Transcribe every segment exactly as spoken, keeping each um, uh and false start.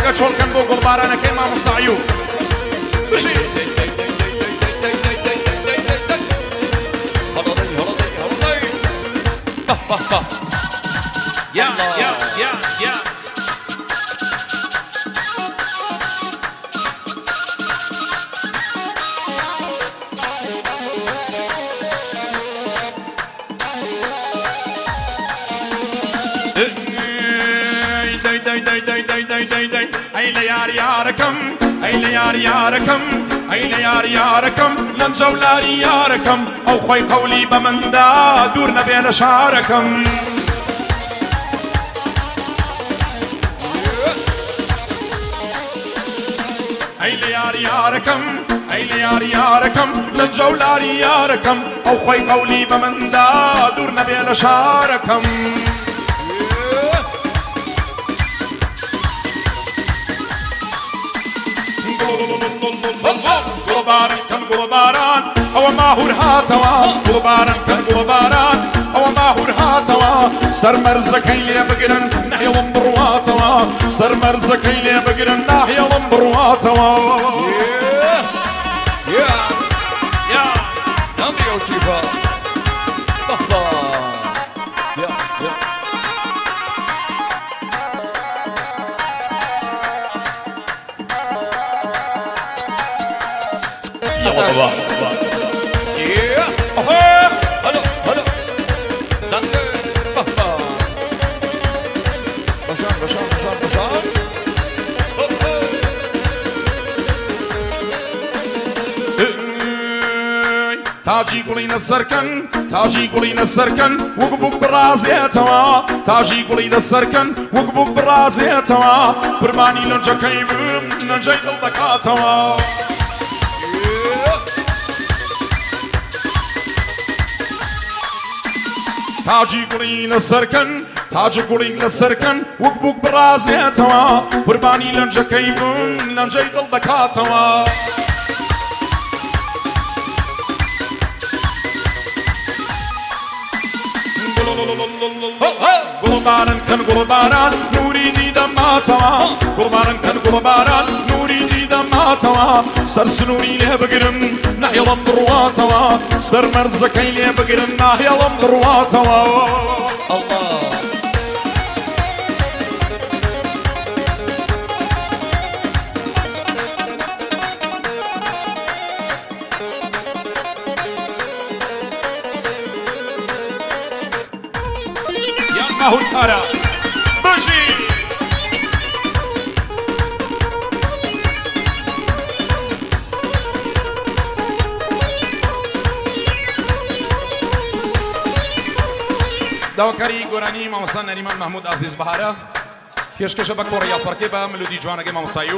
دەستەکە چۆڵکەن بۆ گوڵبارانەکەی مامۆستا عەیوب بژی یا یا یا یا أي ليار ياركم أي ليار ياركم أي ليار ياركم لنجولار ياركم أو خوي قولي بمندا دورنا بين شعركم أي ليار ياركم أي ليار ياركم لنجولار ياركم أو خوي قولي بمندا دورنا بين شعركم قلباران كان قلباران أو ما هو هاتوا قلباران كان قلباران أو ما هو هاتوا سر مرزكي لي بقرن نحيا لمبرواتوا سر مرزكي لي بقرن نحيا لمبرواتوا يا يا نعم يا شيفا يا يا الله الله يا هلا هلا دانك بشان بشان بشان بشان تاجي قولينا السركن تاجي قولينا السركن وقبوك برازي توا تاجي قولينا السركن وقبوك برازي توا برماني لنجا كيم لنجا يدلدكا توا تاجي قولينا السركن تاجي قولينا السركن وقبوك برازي توا برماني لنجا كيم لنجا يدلدكا توا قلباران كان قلباران نوري ديدا ما توا قلباران كان قلباران نوري ديدا ما توا سر سنوري ليه بقرن نحيا لمبروا توا سر مرزكي ليه بقرن نحيا لمبروا توا الله ما هو الكارا بجي داوكاري قراني ما وصلنا الإمام محمود عزيز بهارة كيشكش بكوريا فركبة ملودي جوانا كما مصايب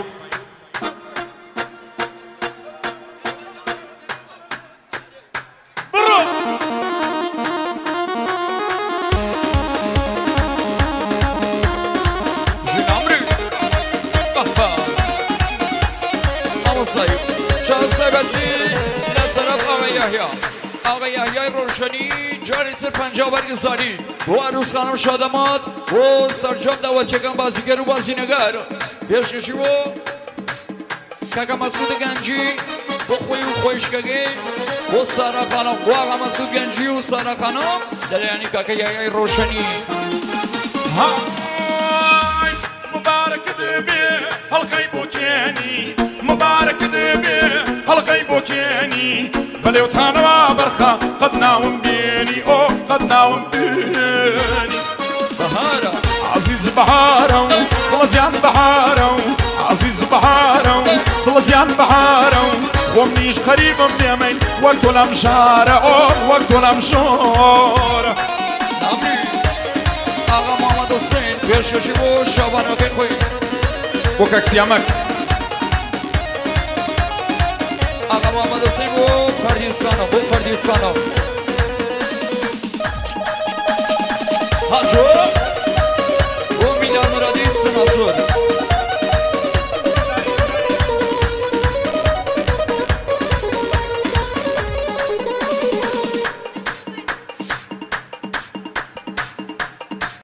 آقای یحیی روشنی جاری تر پنجاه برگزاری و عروس خانم شادمات و سرجام دعوتچگان بازیگر و بازینگر پیشکشی و کاکا مسعود گنجی و خوی و خویشگگی و سارا خانم و آقا مسعود گنجی و سارا خانم در یعنی کاکا یحیی روشنی های مبارک دبی حلقه بوچینی مبارك دبي حلقي بوكيني بلي وطانا برخا قد ناوم بيني او قد ناوم بيني بهارة عزيز بهارة خلصيان بهارة عزيز بهارة خلصيان بهارة ومنيش قريب من يمين وقت ولا مشارة او وقت ولا مشارة نامي آغا محمد حسين بيرشوشي بو شابان وكين خوي وكاك سيامك آقا محمد حسین و کردیستانو و کردیستانو هاجو و میلان مرادی سناتور